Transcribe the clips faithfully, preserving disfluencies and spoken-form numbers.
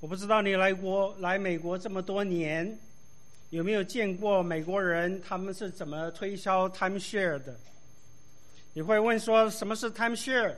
我不知道你来国来美国这么多年，有没有见过美国人他们是怎么推销 timeshare 的？你会问说什么是 timeshare？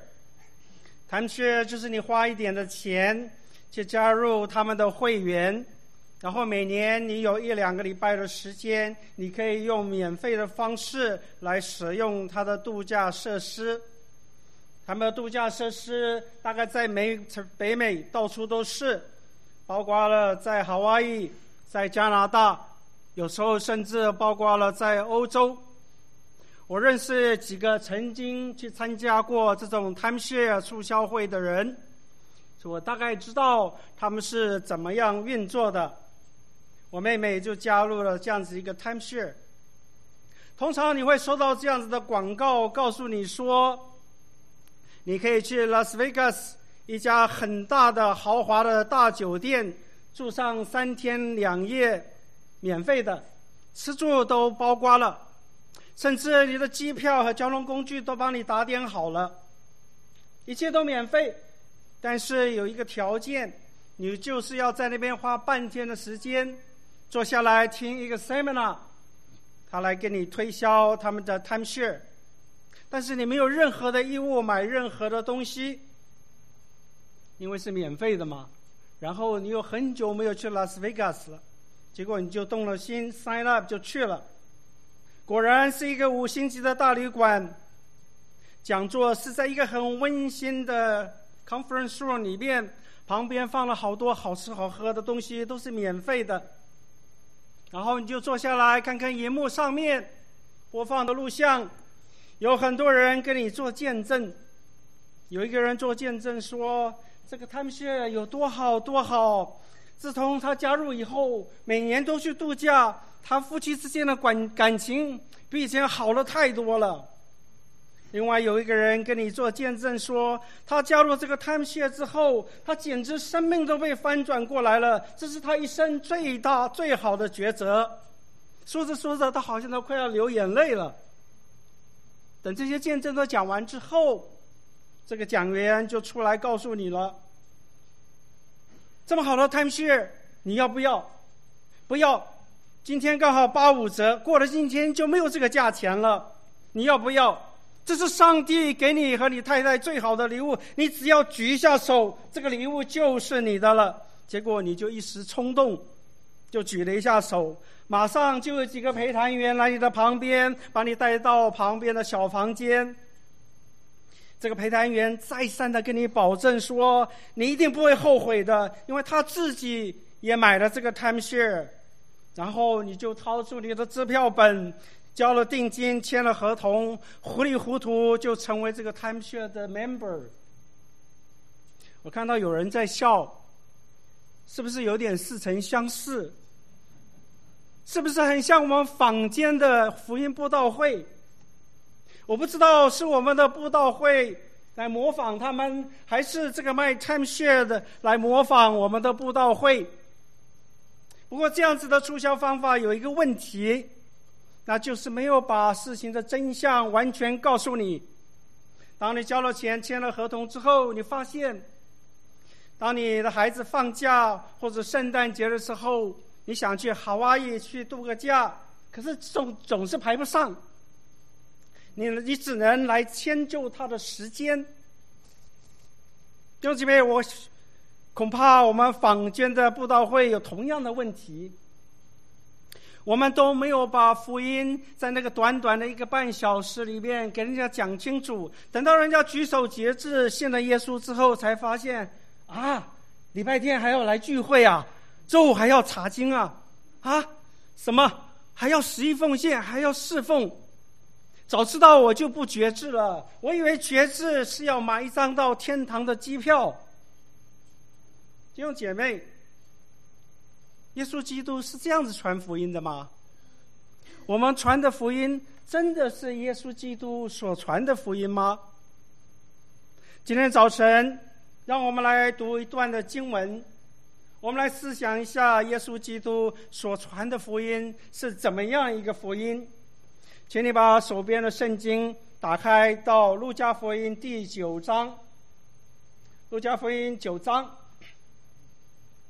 timeshare 就是你花一点的钱去加入他们的会员，然后每年你有一两个礼拜的时间，你可以用免费的方式来使用他的度假设施。他们的度假设施大概在美北美到处都是，包括了在夏威夷、在加拿大，有时候甚至包括了在欧洲。我认识几个曾经去参加过这种 timeshare 促销会的人，所以我大概知道他们是怎么样运作的。我妹妹就加入了这样子一个 timeshare。通常你会收到这样子的广告，告诉你说你可以去拉斯维加斯一家很大的豪华的大酒店住上三天两夜，免费的，吃住都包括了，甚至你的机票和交通工具都帮你打点好了，一切都免费。但是有一个条件，你就是要在那边花半天的时间坐下来听一个 seminar， 他来给你推销他们的 timeshare， 但是你没有任何的义务买任何的东西，因为是免费的嘛。然后你有很久没有去拉斯维加斯了，结果你就动了心 sign up 就去了。果然是一个五星级的大旅馆，讲座是在一个很温馨的 conference room 里面，旁边放了好多好吃好喝的东西，都是免费的。然后你就坐下来看看荧幕上面播放的录像，有很多人跟你做见证。有一个人做见证说，这个 timeshare 有多好多好，自从他加入以后，每年都去度假，他夫妻之间的感感情比以前好了太多了。另外有一个人跟你做见证说，他加入这个 timeshare 之后，他简直生命都被翻转过来了，这是他一生最大最好的抉择。说着说着，他好像都快要流眼泪了。等这些见证都讲完之后，这个讲员就出来告诉你了，这么好的 timeshare 你要不要？不要，今天刚好八五折，过了今天就没有这个价钱了，你要不要？这是上帝给你和你太太最好的礼物，你只要举一下手，这个礼物就是你的了。结果你就一时冲动，就举了一下手，马上就有几个陪谈员来你的旁边，把你带到旁边的小房间。这个陪谈员再三的跟你保证说，你一定不会后悔的，因为他自己也买了这个 timeshare。然后你就掏出你的支票本，交了定金，签了合同，糊里糊涂就成为这个 timeshare 的 member。 我看到有人在笑，是不是有点似曾相识？是不是很像我们坊间的福音布道会？我不知道是我们的布道会来模仿他们，还是这个卖 timeshare 的来模仿我们的布道会。不过这样子的促销方法有一个问题，那就是没有把事情的真相完全告诉你。当你交了钱签了合同之后，你发现当你的孩子放假或者圣诞节的时候，你想去夏威夷去度个假，可是总总是排不上，你你只能来迁就他的时间。弟兄姐妹，我恐怕我们坊间的布道会有同样的问题，我们都没有把福音在那个短短的一个半小时里面给人家讲清楚，等到人家举手节制信了耶稣之后，才发现啊，礼拜天还要来聚会啊，周五还要查经啊，啊，什么还要十一奉献，还要侍奉。早知道我就不决志了，我以为决志是要买一张到天堂的机票。弟兄姐妹，耶稣基督是这样子传福音的吗？我们传的福音真的是耶稣基督所传的福音吗？今天早晨让我们来读一段的经文，我们来思想一下耶稣基督所传的福音是怎么样一个福音。请你把手边的圣经打开到路加福音第九章，路加福音九章。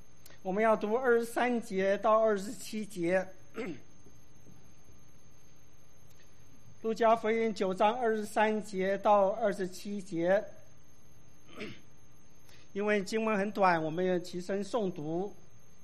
我们要读二十三节到二十七节。路加福音九章二十三节到二十七节。因为经文很短，我们也齐声诵读。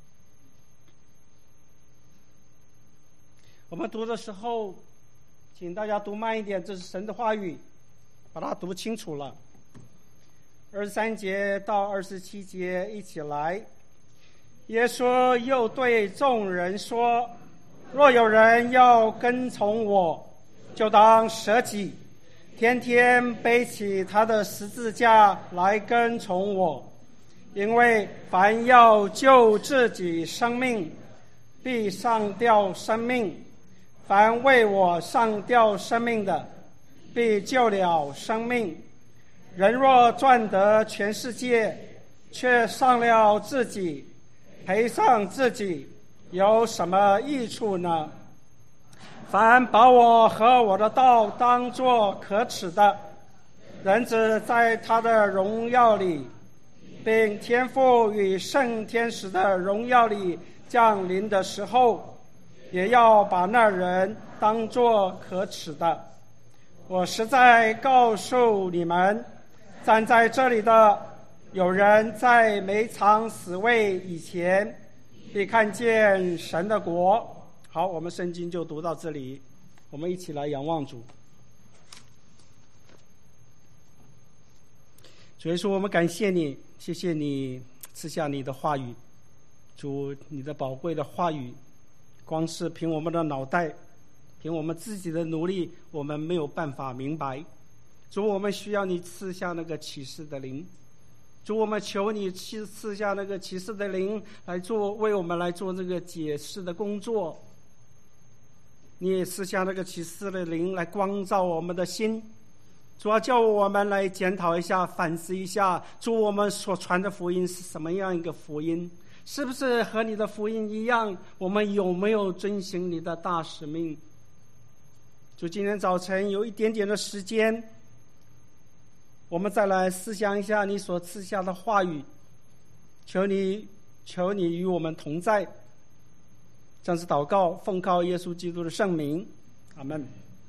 我们读的时候，请大家读慢一点，这是神的话语，把它读清楚了。二十三节到二十七节，一起来。耶稣又对众人说：若有人要跟从我，就当舍己，天天背起他的十字架来跟从我。因为凡要救自己生命，必上吊生命；凡为我上吊生命的，必救了生命。人若赚得全世界，却丧了自己，赔上自己，有什么益处呢？凡把我和我的道当作可耻的，人子在他的荣耀里，并天父与圣天使的荣耀里降临的时候，也要把那人当作可耻的。我实在告诉你们，站在这里的有人在没尝死味以前，必看见神的国。好，我们圣经就读到这里，我们一起来仰望主。主耶稣，我们感谢你，谢谢你赐下你的话语。主，你的宝贵的话语，光是凭我们的脑袋，凭我们自己的努力，我们没有办法明白。主，我们需要你赐下那个启示的灵。主，我们求你赐下那个启示的灵来做，为我们来做这个解释的工作。你也赐下那个启示的灵来光照我们的心。主要叫我们来检讨一下，反思一下，主，我们所传的福音是什么样一个福音？是不是和你的福音一样？我们有没有遵行你的大使命？主，今天早晨有一点点的时间，我们再来思想一下你所赐下的话语。求你，求你与我们同在。这样子祷告，奉靠耶稣基督的圣名，阿们。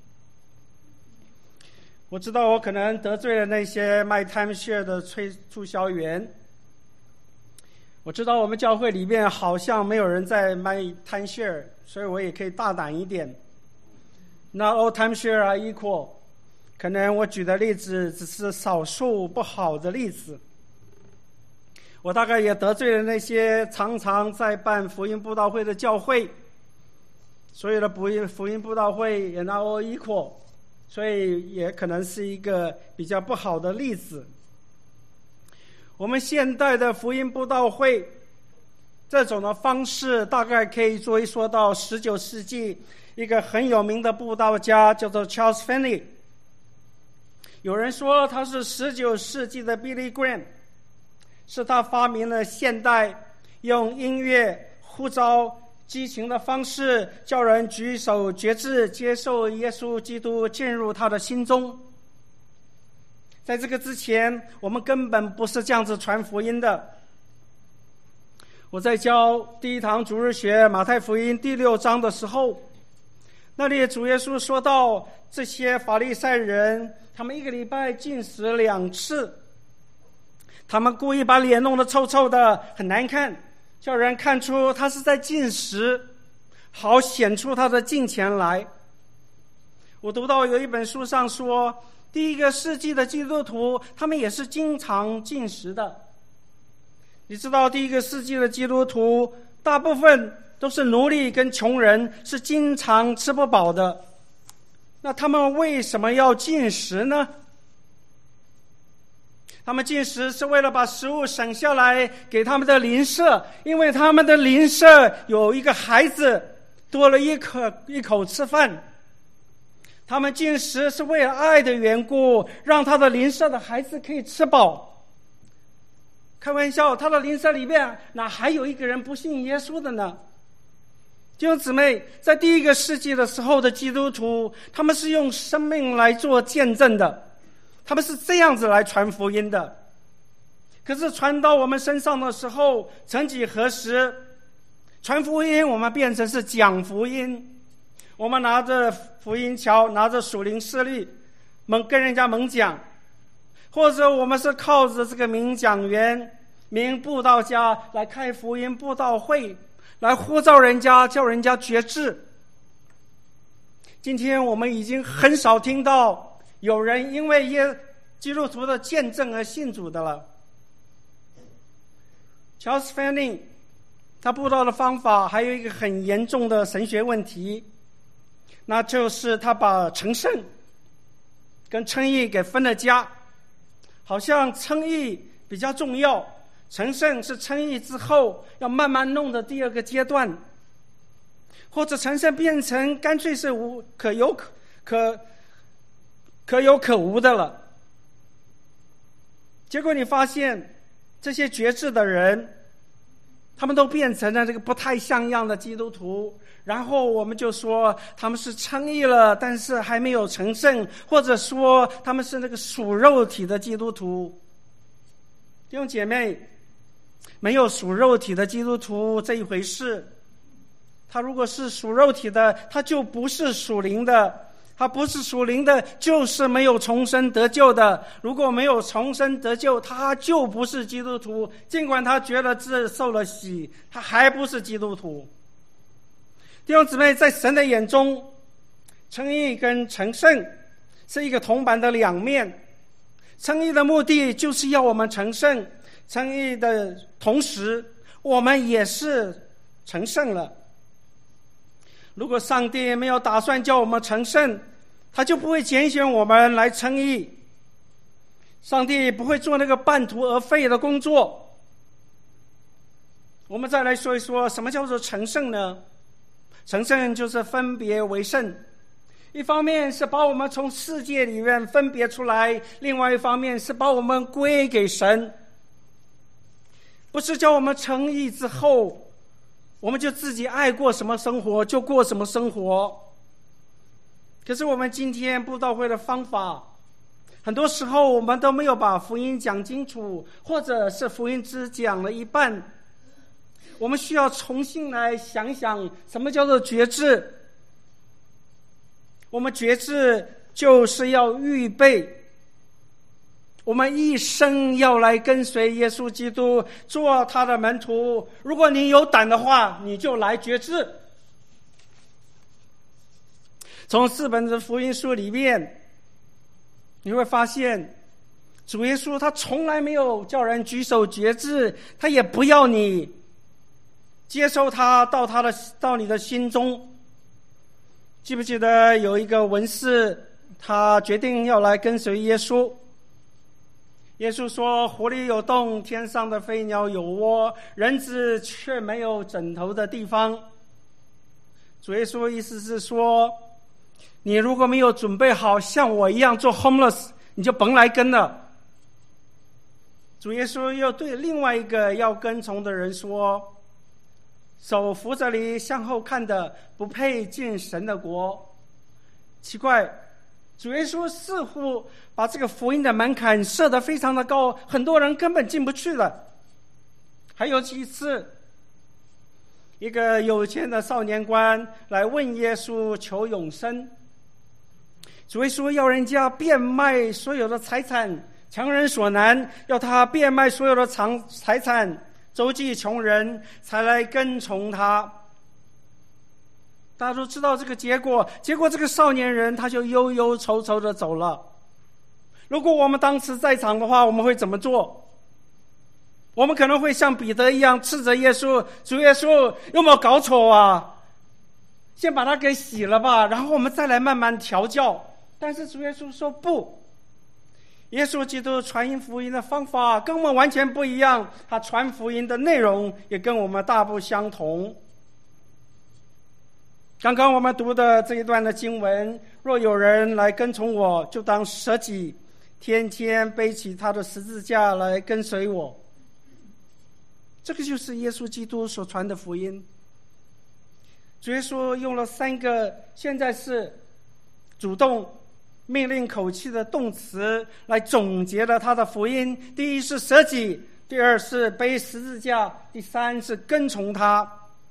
我知道我可能得罪了那些卖 timeshare 的催促销员。我知道我们教会里面好像没有人在卖 timeshare， 所以我也可以大胆一点。Not all timeshare are equal。可能我举的例子只是少数不好的例子。我大概也得罪了那些常常在办福音布道会的教会。所有的福音福音布道会也 not all equal。所以也可能是一个比较不好的例子。我们现代的福音布道会这种的方式，大概可以追溯到十九世纪一个很有名的布道家，叫做 Charles Finney。有人说他是十九世纪的 Billy Graham， 是他发明了现代用音乐呼召激情的方式，叫人举手决志接受耶稣基督进入他的心中。在这个之前，我们根本不是这样子传福音的。我在教第一堂主日学马太福音第六章的时候，那里主耶稣说到，这些法利赛人他们一个礼拜禁食两次，他们故意把脸弄得臭臭的很难看，叫人看出他是在禁食，好显出他的敬虔来。我读到有一本书上说，第一个世纪的基督徒他们也是经常禁食的。你知道第一个世纪的基督徒大部分都是奴隶跟穷人，是经常吃不饱的。那他们为什么要禁食呢？他们进食是为了把食物省下来给他们的邻舍，因为他们的邻舍有一个孩子多了一口一口吃饭。他们进食是为了爱的缘故，让他的邻舍的孩子可以吃饱。开玩笑，他的邻舍里面哪还有一个人不信耶稣的呢？弟兄姊妹，在第一个世纪的时候的基督徒，他们是用生命来做见证的，他们是这样子来传福音的。可可是传到我们身上的时候，曾几何时，传福音我们变成是讲福音，我们拿着福音桥，拿着属灵势力，猛跟人家猛讲，或者我们是靠着这个名讲员、名布道家来开福音布道会，来呼召人家，叫人家觉志。今天我们已经很少听到有人因为耶基督徒的见证而信主的了。Charles Finney 他布道的方法还有一个很严重的神学问题，那就是他把成圣跟称义给分了家，好像称义比较重要，成圣是称义之后要慢慢弄的第二个阶段，或者成圣变成干脆是无可有可可可有可无的了。结果你发现这些觉志的人，他们都变成了这个不太像样的基督徒，然后我们就说他们是称义了，但是还没有成圣，或者说他们是那个属肉体的基督徒。弟兄姐妹，没有属肉体的基督徒这一回事，他如果是属肉体的，他就不是属灵的，他不是属灵的，就是没有重生得救的。如果没有重生得救，他就不是基督徒，尽管他觉得自受了洗，他还不是基督徒。弟兄姊妹，在神的眼中，称义跟成圣是一个铜板的两面。称义的目的就是要我们成圣，称义的同时我们也是成圣了。如果上帝没有打算叫我们成圣，他就不会拣选我们来称义，上帝不会做那个半途而废的工作。我们再来说一说什么叫做成圣呢？成圣就是分别为圣，一方面是把我们从世界里面分别出来，另外一方面是把我们归给神。不是叫我们成义之后我们就自己爱过什么生活就过什么生活。可是我们今天布道会的方法，很多时候我们都没有把福音讲清楚，或者是福音只讲了一半。我们需要重新来想想什么叫做觉志。我们觉志就是要预备我们一生要来跟随耶稣基督，做他的门徒。如果你有胆的话，你就来觉志。从四本的福音书里面，你会发现主耶稣他从来没有叫人举手觉志，他也不要你接受他到他的到你的心中。记不记得有一个文士，他决定要来跟随耶稣。耶稣说，湖里有洞，天上的飞鸟有窝，人子却没有枕头的地方。主耶稣意思是说，你如果没有准备好像我一样做 homeless， 你就甭来跟了。主耶稣又对另外一个要跟从的人说，手扶着你向后看的不配进神的国。奇怪，主耶稣似乎把这个福音的门槛设得非常的高，很多人根本进不去了。还有几次，一个有钱的少年官来问耶稣求永生，主耶稣要人家变卖所有的财产，强人所难，要他变卖所有的财产，周济穷人，才来跟从他。大家都知道这个结果，结果这个少年人他就忧忧愁愁的走了。如果我们当时在场的话，我们会怎么做？我们可能会像彼得一样斥责耶稣，主耶稣有没有搞错啊？先把他给洗了吧，然后我们再来慢慢调教。但是主耶稣说不，耶稣基督传福音的方法跟我们完全不一样，他传福音的内容也跟我们大不相同。刚刚我们读的这一段的经文，若有人来跟从我，就当舍己，天天背起他的十字架来跟随我。这个就是耶稣基督所传的福音。主耶稣用了三个现在是主动命令口气的动词来总结了他的福音。第一是舍己， 第二是背十字架，第三是跟从他。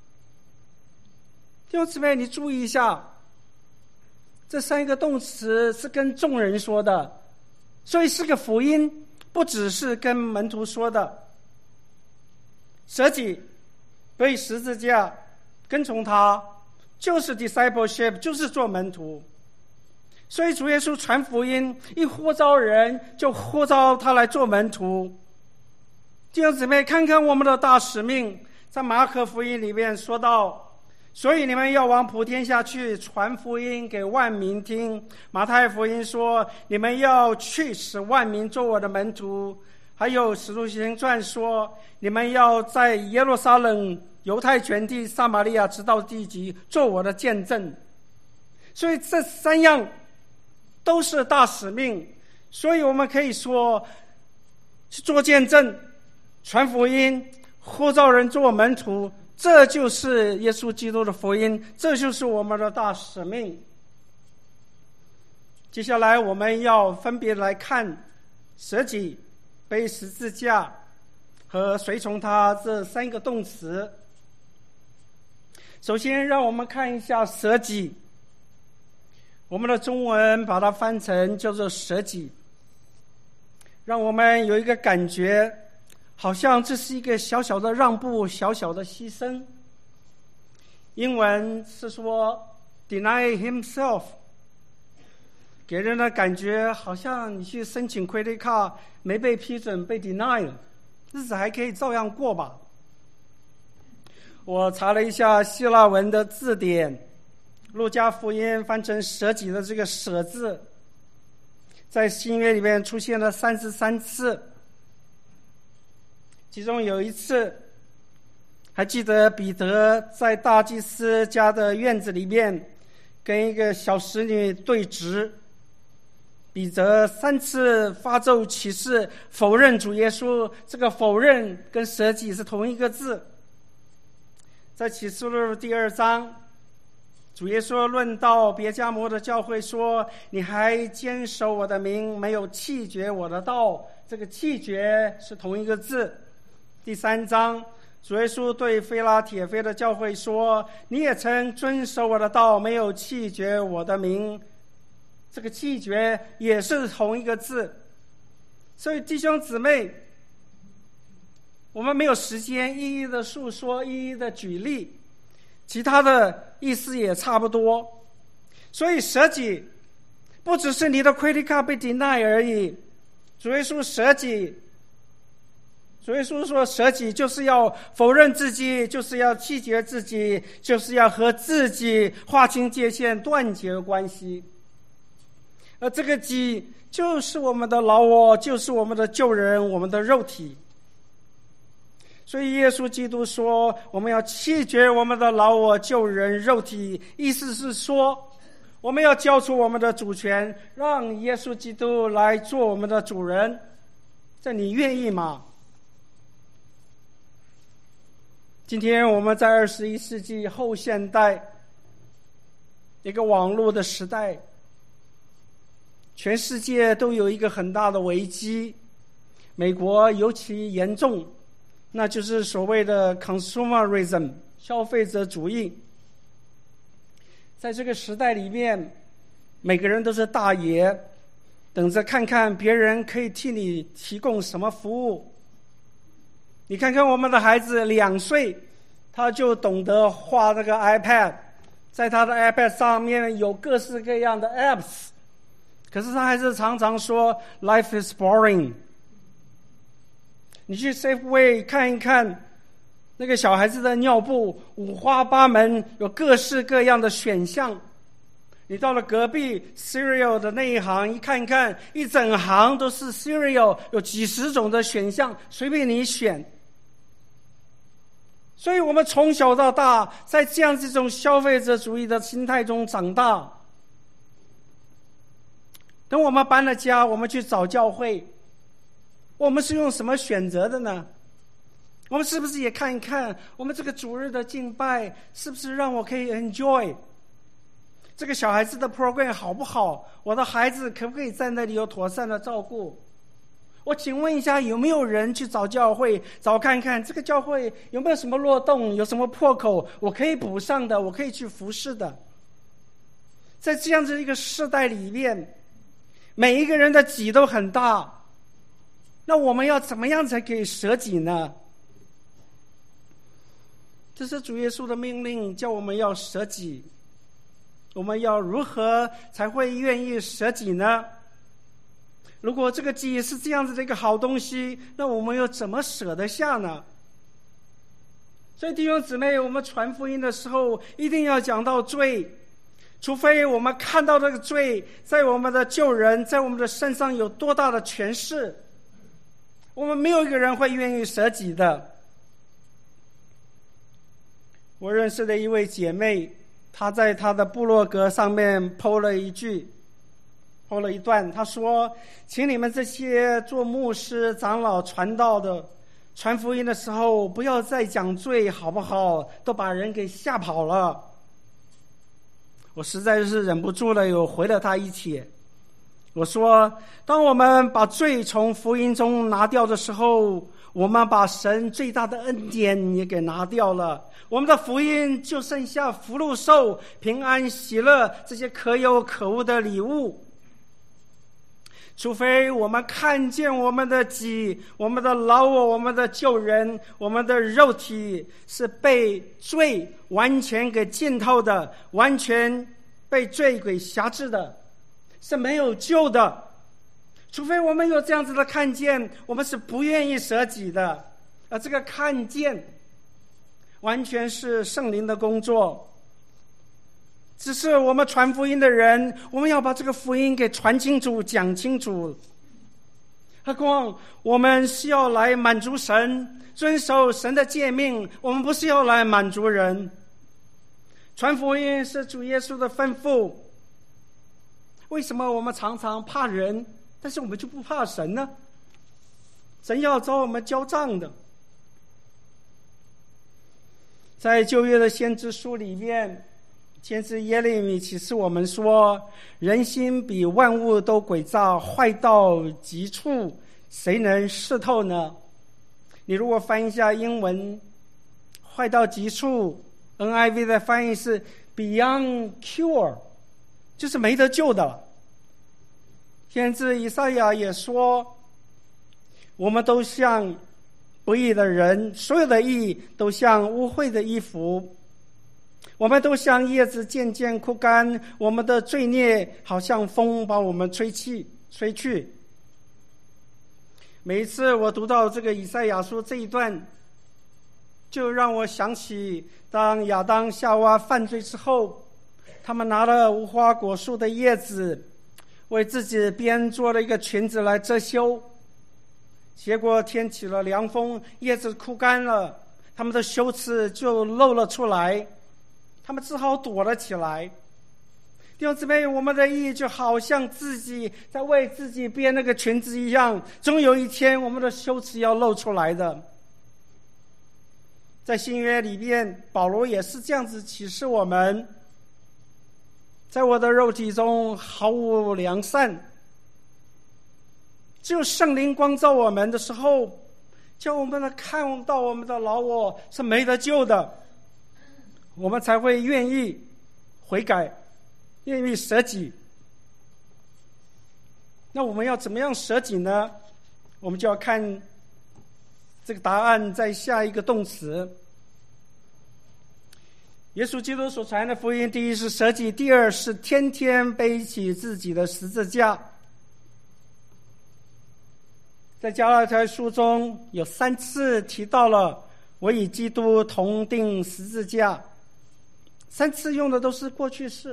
弟兄姊妹，你注意一下，这三个动词是跟众人说的，所以是个福音，不只是跟门徒说的。舍己、背十字架、跟从他，就是 discipleship， 就是做门徒。所以主耶稣传福音，一呼召人就呼召他来做门徒。弟兄姊妹，看看我们的大使命，在马可福音里面说到，所以你们要往普天下去，传福音给万民听。马太福音说，你们要去，使万民做我的门徒。还有使徒行传说，你们要在耶路撒冷、犹太全地、撒玛利亚直到地极做我的见证。所以这三样都是大使命，所以我们可以说，去做见证、传福音、呼召人做门徒，这就是耶稣基督的福音，这就是我们的大使命。接下来我们要分别来看舍己、背十字架和随从他这三个动词。首先让我们看一下舍己，我们的中文把它翻成叫做舍己，让我们有一个感觉，好像这是一个小小的让步，小小的牺牲。英文是说 deny himself， 给人的感觉好像你去申请 credit card 没被批准，被 deny 了，日子还可以照样过吧。我查了一下希腊文的字典，路加福音翻成舍己的这个舍字，在新约里面出现了三十三次，其中有一次还记得彼得在大祭司家的院子里面跟一个小使女对峙，彼得三次发咒起誓否认主耶稣，这个否认跟舍己是同一个字。在启示录第二章，主耶稣论到别迦摩的教会说，你还坚守我的名，没有弃绝我的道，这个弃绝是同一个字。第三章，主耶稣对非拉铁非的教会说，你也曾遵守我的道，没有弃绝我的名，这个弃绝也是同一个字。所以弟兄姊妹，我们没有时间一一的述说，一一的举例，其他的意思也差不多。所以舍己不只是你的 credit card 被 deny 而已，主耶稣舍己，主耶稣说舍己就是要否认自己，就是要弃绝自己，就是要和自己划清界限，断绝关系。而这个己就是我们的老我，就是我们的旧人，我们的肉体。所以耶稣基督说，我们要弃绝我们的老我、旧人、肉体，意思是说，我们要交出我们的主权，让耶稣基督来做我们的主人。这你愿意吗？今天我们在二十一世纪后现代一个网络的时代，全世界都有一个很大的危机，美国尤其严重，那就是所谓的 consumerism 消费者主义。在这个时代里面，每个人都是大爷，等着看看别人可以替你提供什么服务。你看看我们的孩子两岁，他就懂得画那个 iPad， 在他的 iPad 上面有各式各样的 apps， 可是他还是常常说 life is boring。你去 Safeway 看一看那个小孩子的尿布，五花八门，有各式各样的选项。你到了隔壁 cereal 的那一行一看一看，一整行都是 cereal， 有几十种的选项，随便你选。所以我们从小到大在这样这种消费者主义的心态中长大。等我们搬了家，我们去找教会，我们是用什么选择的呢？我们是不是也看一看我们这个主日的敬拜是不是让我可以 enjoy？ 这个小孩子的 program 好不好？我的孩子可不可以在那里有妥善的照顾？ 我请问一下，有没有人去找教会，找看看这个教会有没有什么漏洞，有什么破口，我可以补上的，我可以去服侍的。在这样子一个世代里面，每一个人的己都很大，那我们要怎么样才可以舍己呢？这是主耶稣的命令，叫我们要舍己。我们要如何才会愿意舍己呢？如果这个己是这样子的一个好东西，那我们又怎么舍得下呢？所以弟兄姊妹，我们传福音的时候一定要讲到罪，除非我们看到这个罪在我们的救人，在我们的身上有多大的权势，我们没有一个人会愿意舍己的。我认识的一位姐妹，她在她的部落格上面 po 了一句po 了一段，她说，请你们这些做牧师长老传道的，传福音的时候不要再讲罪好不好，都把人给吓跑了。我实在是忍不住了，又回了她一帖。我说，当我们把罪从福音中拿掉的时候，我们把神最大的恩典也给拿掉了，我们的福音就剩下福禄寿、平安喜乐这些可有可无的礼物。除非我们看见我们的己、我们的老我、我们的旧人、我们的肉体是被罪完全给浸透的，完全被罪给辖制的，是没有救的。除非我们有这样子的看见，我们是不愿意舍己的。而这个看见完全是圣灵的工作，只是我们传福音的人，我们要把这个福音给传清楚、讲清楚。何况我们是要来满足神，遵守神的诫命，我们不是要来满足人。传福音是主耶稣的吩咐，为什么我们常常怕人，但是我们就不怕神呢？神要找我们交账的。在旧约的先知书里面，先知耶利米启示我们说，人心比万物都诡诈，坏到极处，谁能识透呢？你如果翻译一下英文，坏到极处 N I V 的翻译是 Beyond Cure， 就是没得救的了。先知以赛亚也说，我们都像不义的人，所有的义都像污秽的衣服，我们都像叶子渐渐枯干，我们的罪孽好像风把我们吹去吹去。每一次我读到这个以赛亚书这一段，就让我想起当亚当夏娃犯罪之后，他们拿了无花果树的叶子为自己编做了一个裙子来遮羞，结果天起了凉风，叶子枯干了，他们的羞耻就露了出来，他们只好躲了起来。弟兄姊妹，我们的义就好像自己在为自己编那个裙子一样，终有一天我们的羞耻要露出来的。在新约里面，保罗也是这样子启示我们，在我的肉体中毫无良善，只有圣灵光照我们的时候，叫我们看到我们的老我是没得救的，我们才会愿意悔改，愿意舍己。那我们要怎么样舍己呢？我们就要看这个答案在下一个动词。耶稣基督所传的福音，第一是舍己，第二是天天背起自己的十字架。在加拉太书中有三次提到了我与基督同定十字架，三次用的都是过去式。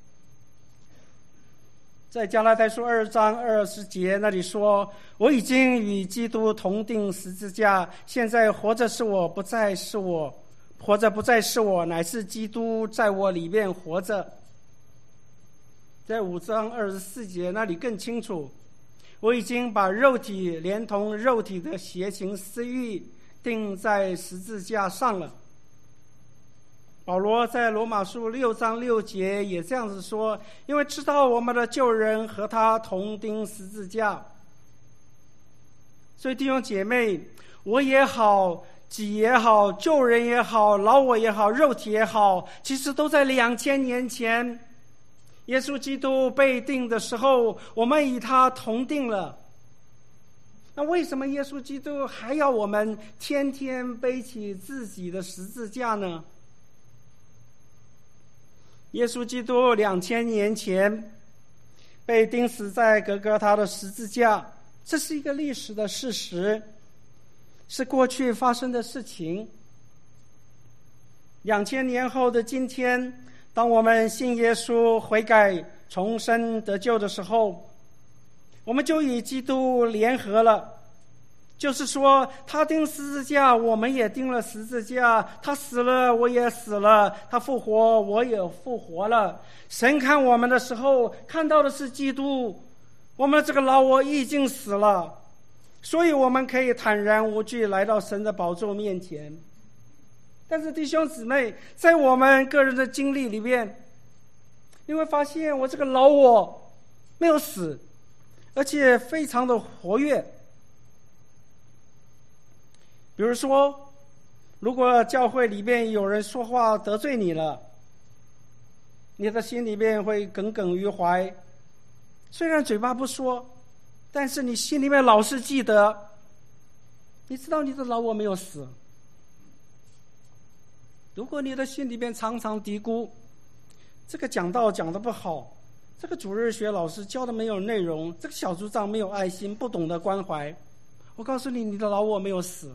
在加拉太书二章二十节那里说，我已经与基督同定十字架，现在活着是我，不再是我活着不再是我，乃是基督在我里面活着。在五章二十四节那里更清楚，我已经把肉体连同肉体的邪情私欲钉在十字架上了。保罗在罗马书六章六节也这样子说，因为知道我们的旧人和他同钉十字架。 所以弟兄姐妹，我也好，己也好，旧人也好，老我也好，肉体也好，其实都在两千年前耶稣基督被钉的时候，我们与他同定了。那为什么耶稣基督还要我们天天背起自己的十字架呢？耶稣基督两千年前被钉死在各各他的十字架，这是一个历史的事实，是过去发生的事情。两千年后的今天，当我们信耶稣、悔改、重生得救的时候，我们就与基督联合了。就是说，他钉十字架，我们也钉了十字架；他死了，我也死了；他复活，我也复活了。神看我们的时候，看到的是基督，我们这个老我已经死了，所以我们可以坦然无惧来到神的宝座面前。但是弟兄姊妹，在我们个人的经历里面，你会发现我这个老我没有死，而且非常的活跃。比如说，如果教会里面有人说话得罪你了，你的心里面会耿耿于怀，虽然嘴巴不说，但是你心里面老是记得，你知道你的老我没有死。如果你的心里面常常嘀咕，这个讲道讲得不好，这个主日学老师教的没有内容，这个小组长没有爱心，不懂得关怀，我告诉你，你的老我没有死。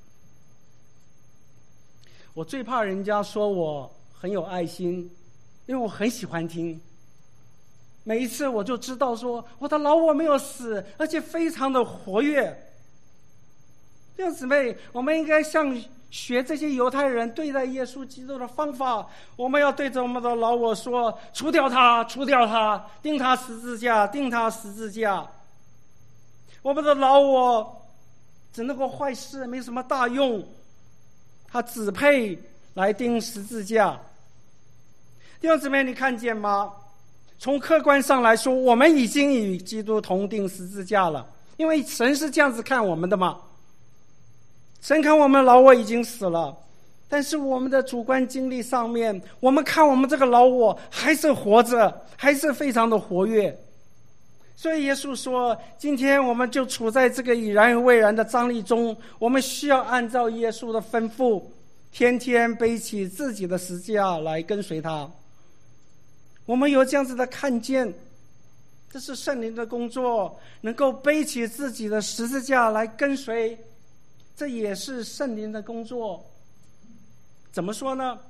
我最怕人家说我很有爱心，因为我很喜欢听。每一次我就知道说我的老我没有死，而且非常的活跃。弟兄姊妹，我们应该像学这些犹太人对待耶稣基督的方法，我们要对着我们的老我说，除掉他，除掉他，钉他十字架，钉他十字架。我们的老我只能够坏事，没什么大用，他只配来钉十字架。弟兄姊妹，你看见吗？从客观上来说，我们已经与基督同钉十字架了，因为神是这样子看我们的嘛。神看我们老我已经死了，但是我们的主观经历上面，我们看我们这个老我还是活着，还是非常的活跃。所以耶稣说，今天我们就处在这个已然未然的张力中，我们需要按照耶稣的吩咐，天天背起自己的十字架来跟随他。我们有这样子的看见，这是圣灵的工作，能够背起自己的十字架来跟随，这也是圣灵的工作。怎么说呢？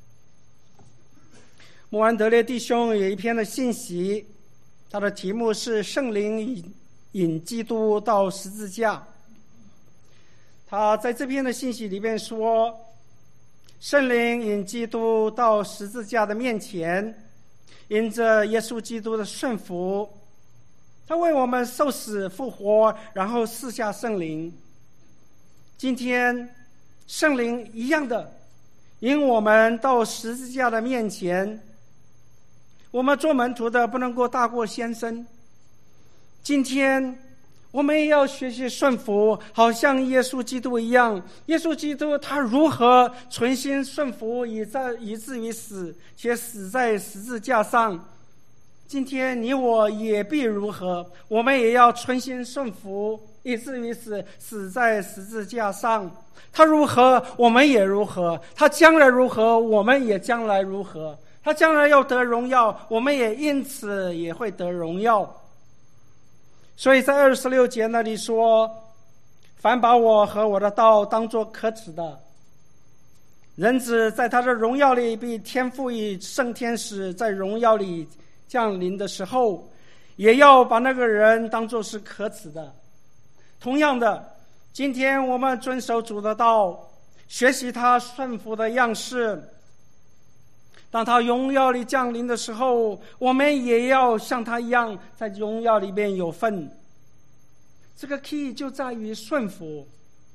穆安德烈弟兄有一篇的信息，他的题目是圣灵引引基督到十字架。他在这篇的信息里面说，圣灵引基督到十字架的面前，因着耶稣基督的顺服，他为我们受死复活，然后赐下圣灵。今天圣灵一样的引我们到十字架的面前。我们做门徒的不能够大过先生，今天我们也要学习顺服，好像耶稣基督一样。耶稣基督他如何存心顺服，以在以至于死，且死在十字架上，今天你我也必如何，我们也要存心顺服，以至于死，死在十字架上。他如何，我们也如何；他将来如何，我们也将来如何。他将来要得荣耀，我们也因此也会得荣耀。所以在二十六节那里说，凡把我和我的道当作可耻的，人子在他的荣耀里，比天父与圣天使在荣耀里降临的时候，也要把那个人当作是可耻的。同样的，今天我们遵守主的道，学习他顺服的样式，当他荣耀里降临的时候，我们也要像他一样在荣耀里面有份。这个 key 就在于顺服。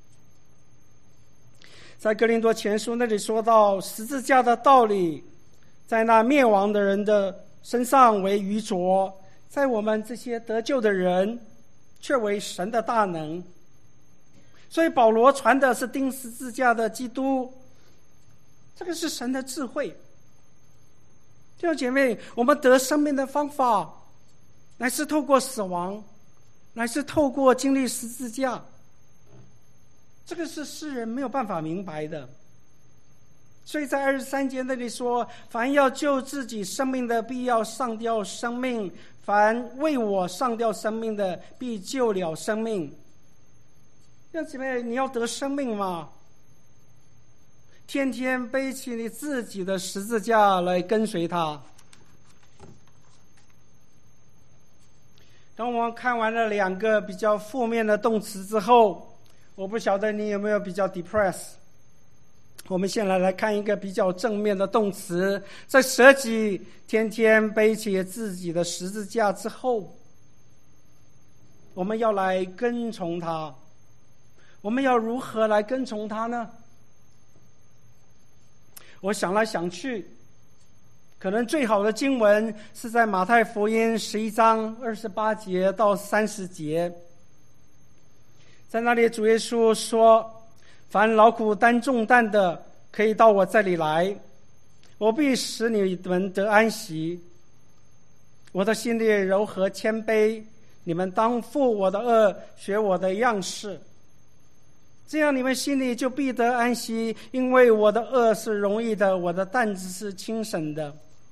在哥林多前书那里说到，十字架的道理在那灭亡的人的身上为愚拙，在我们这些得救的人却为神的大能。 所以保罗传的是钉十字架的基督，这个是神的智慧。弟兄姐妹，我们得生命的方法乃是透过死亡，乃是透过经历十字架，这个是世人没有办法明白的。所以在二十三节那里说，凡要救自己生命的，必要上吊生命；凡为我上吊生命的，必救了生命。弟兄姐妹，你要得生命吗？天天背起你自己的十字架来跟随他。当我们看完了两个比较负面的动词之后，我不晓得你有没有比较 depressed。我们先来来看一个比较正面的动词，在舍己天天背起自己的十字架之后，我们要来跟从他。我们要如何来跟从他呢？我想来想去，可能最好的经文是在马太福音十一章二十八节到三十节。在那里主耶稣说，凡劳苦担重担的，可以到我这里来，我必使你们得安息。我的心里柔和谦卑，你们当负我的轭，学我的样式，这样你们心里就必得安息，因为我的轭是容易的，我的担子是轻省的。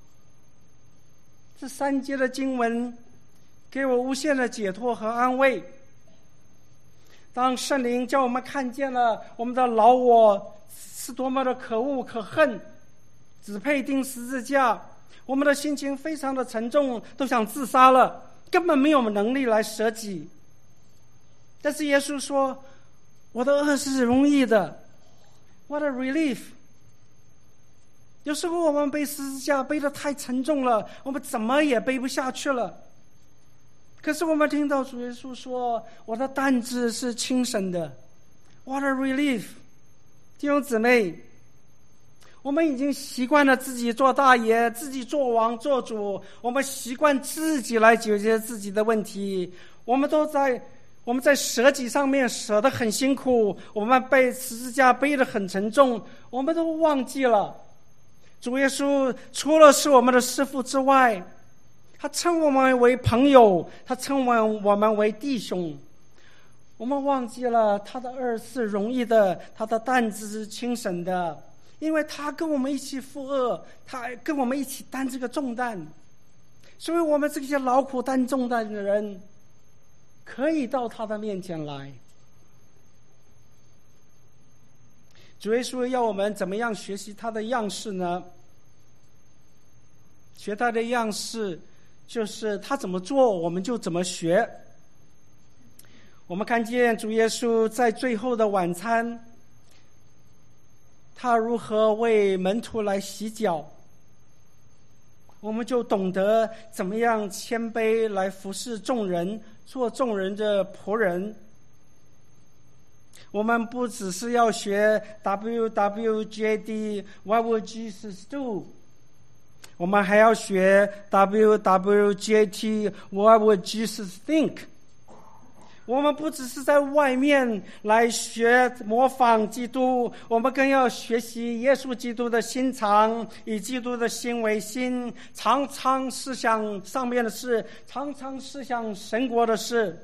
这三节的经文给我无限的解脱和安慰。当圣灵叫我们看见了我们的老我是多么的可恶可恨，只配钉十字架，我们的心情非常的沉重，都想自杀了，根本没有能力来舍己。但是耶稣说，我的轭是容易的。 What a relief。 有时候我们背十字架背得太沉重了，我们怎么也背不下去了。可是我们听到主耶稣说，我的担子是轻省的。 What a relief。 弟兄姊妹，我们已经习惯了自己做大爷，自己做王做主，我们习惯自己来解决自己的问题，我们都在我们在舍己上面舍得很辛苦，我们背十字架背得很沉重，我们都忘记了主耶稣除了是我们的师父之外，他称我们为朋友，他称我们为弟兄。我们忘记了他的轭是容易的，他的担子是轻省的，因为他跟我们一起负轭，他跟我们一起担这个重担。所以我们这些劳苦担重担的人可以到他的面前来。主耶稣要我们怎么样学习他的样式呢？学他的样式就是他怎么做我们就怎么学。我们看见主耶稣在最后的晚餐，他如何为门徒来洗脚，我们就懂得怎么样谦卑来服侍众人，做众人的仆人。我们不只是要学 W W J D What would Jesus do， 我们还要学 W W J T What would Jesus think。 我们不只是在外面来学模仿基督，我们更要学习耶稣基督的心肠，以基督的心为心，常常思想上面的事，常常思想神国的事。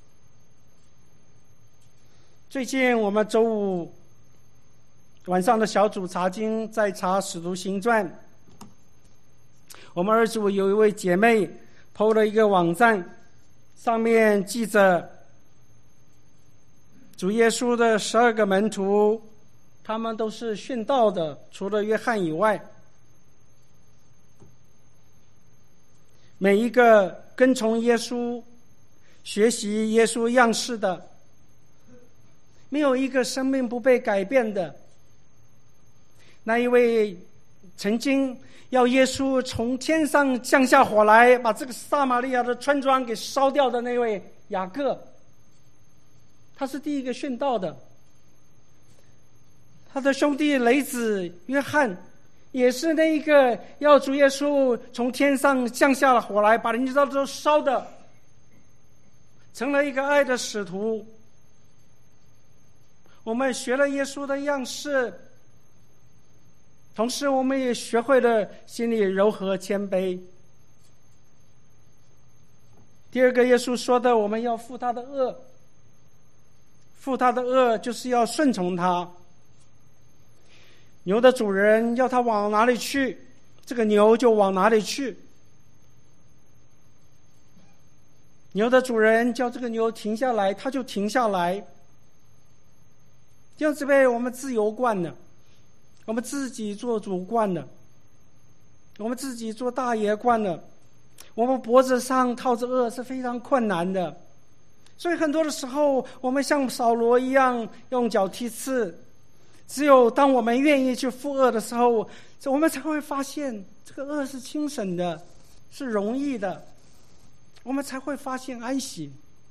最近我们周五晚上的小组查经在查使徒行传，我们二组有一位姐妹 po 了一个网站，上面记着主耶稣的十二个门徒，他们都是殉道的，除了约翰以外。每一个跟从耶稣、学习耶稣样式的，没有一个生命不被改变的。那一位曾经要耶稣从天上降下火来，把这个撒玛利亚的村庄给烧掉的那位雅各，他是第一个殉道的。他的兄弟雷子约翰也是那一个要主耶稣从天上降下了火来，把人家都烧的，成了一个爱的使徒。 我们学了耶稣的样式，同时我们也学会了心里柔和谦卑。第二个，耶稣说的，我们要负他的恶，负他的恶就是要顺从他。牛的主人要他往哪里去，这个牛就往哪里去。牛的主人叫这个牛停下来，他就停下来。弟兄姊妹，我们自由惯了，我们自己做主惯了，我们自己做大爷惯了，我们脖子上套着恶是非常困难的。所以很多的时候，我们像扫罗一样用脚踢刺。只有当我们愿意去负恶的时候，我们才会发现这个恶是轻省的，是容易的，我们才会发现安息。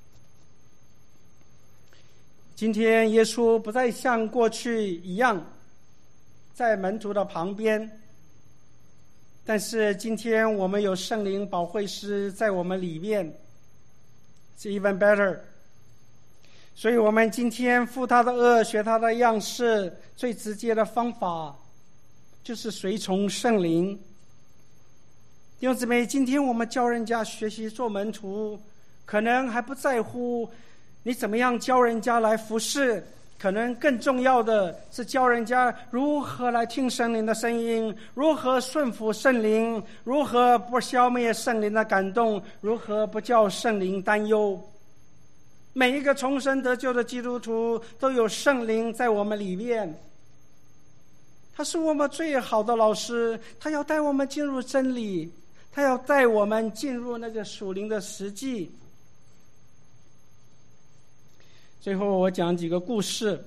今天耶稣不再像过去一样在门徒的旁边，但是今天我们有圣灵保惠师在我们里面，是 even better。 所以我们今天负他的恶，学他的样式，最直接的方法就是随从圣灵。弟兄姊妹，今天我们教人家学习做门徒，可能还不在乎你怎么样教人家来服侍，可能更重要的是教人家如何来听圣灵的声音，如何顺服圣灵，如何不消灭圣灵的感动，如何不叫圣灵担忧。每一个重生得救的基督徒都有圣灵在我们里面，他是我们最好的老师，他要带我们进入真理，他要带我们进入那个属灵的实际。最后我讲几个故事。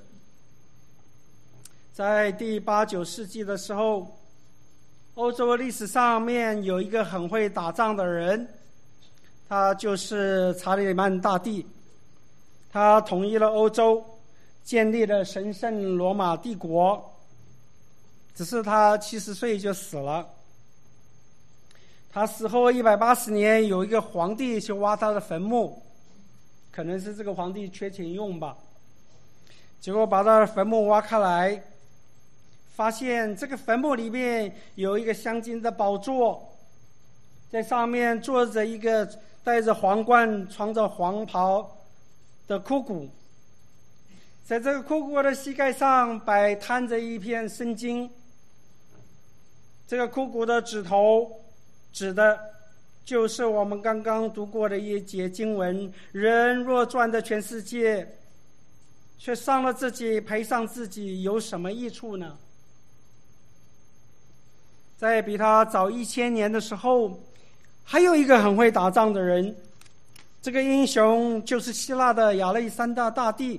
在第八九世纪的时候，欧洲历史上面有一个很会打仗的人，他就是查理曼大帝。他统一了欧洲，建立了神圣罗马帝国，只是他七十岁就死了。他死后一百八十年，有一个皇帝去挖他的坟墓，可能是这个皇帝缺钱用吧，结果把他的坟墓挖开来，发现这个坟墓里面有一个镶金的宝座，在上面坐着一个戴着皇冠、穿着黄袍的枯骨，在这个枯骨的膝盖上摆摊着一片圣经。这个枯骨的指头指的就是我们刚刚读过的一节经文：人若赚得全世界，却伤了自己，赔上自己，有什么益处呢？在比他早一千年的时候，还有一个很会打仗的人，这个英雄就是希腊的亚历山大大帝。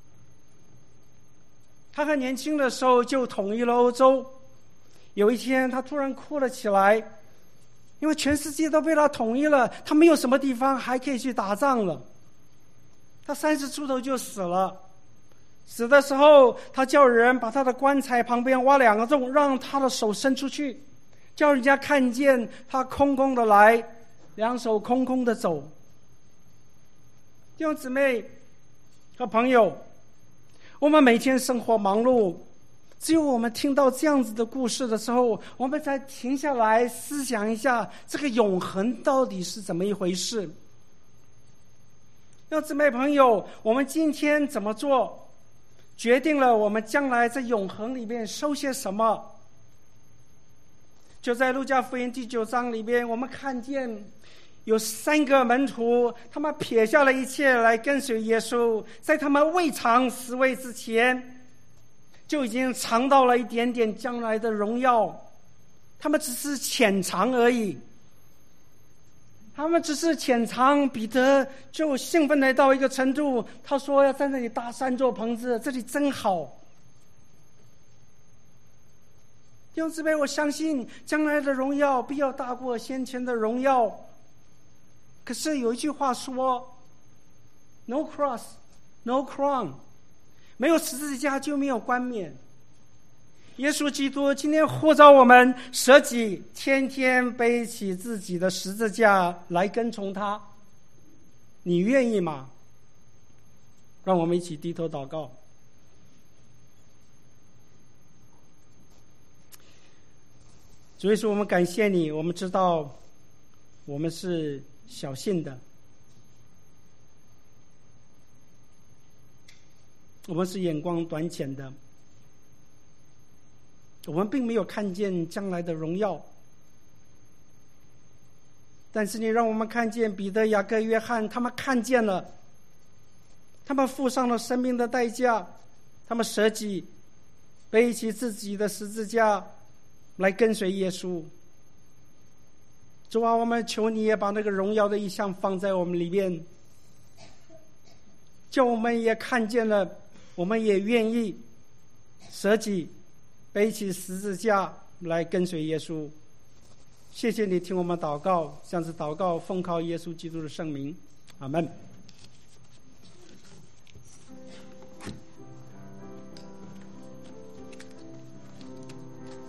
他很年轻的时候就统一了欧洲。有一天他突然哭了起来，因为全世界都被他统一了，他没有什么地方还可以去打仗了。他三十出头就死了。死的时候，他叫人把他的棺材旁边挖两个洞，让他的手伸出去，叫人家看见他空空的来，两手空空的走。弟兄姊妹和朋友，我们每天生活忙碌，只有我们听到这样子的故事的时候，我们才停下来思想一下，这个永恒到底是怎么一回事。弟兄姊妹朋友，我们今天怎么做，决定了我们将来在永恒里面收些什么。就在路加福音第九章里边，我们看见有三个门徒，他们撇下了一切来跟随耶稣，在他们未尝死位之前，就已经尝到了一点点将来的荣耀。他们只是浅尝而已，他们只是浅尝。彼得就兴奋来到一个程度，他说要在那里搭三座棚子，这里真好。弟兄姊妹，我相信将来的荣耀必要大过先前的荣耀。可是有一句话说 No cross, no crown， 没有十字架就没有冠冕。耶稣基督今天呼召我们舍己，天天背起自己的十字架来跟从他，你愿意吗？让我们一起低头祷告。 主耶稣，我们感谢你，我们知道我们是小信的，我们是眼光短浅的，我们并没有看见将来的荣耀，但是你让我们看见彼得、雅各、约翰，他们看见了，他们付上了生命的代价，他们舍己背起自己的十字架来跟随耶稣。主啊，我们求你也把那个荣耀的意象放在我们里面，叫我们也看见了，我们也愿意舍己背起十字架来跟随耶稣。谢谢你听我们祷告，像是祷告奉靠耶稣基督的圣名，阿们。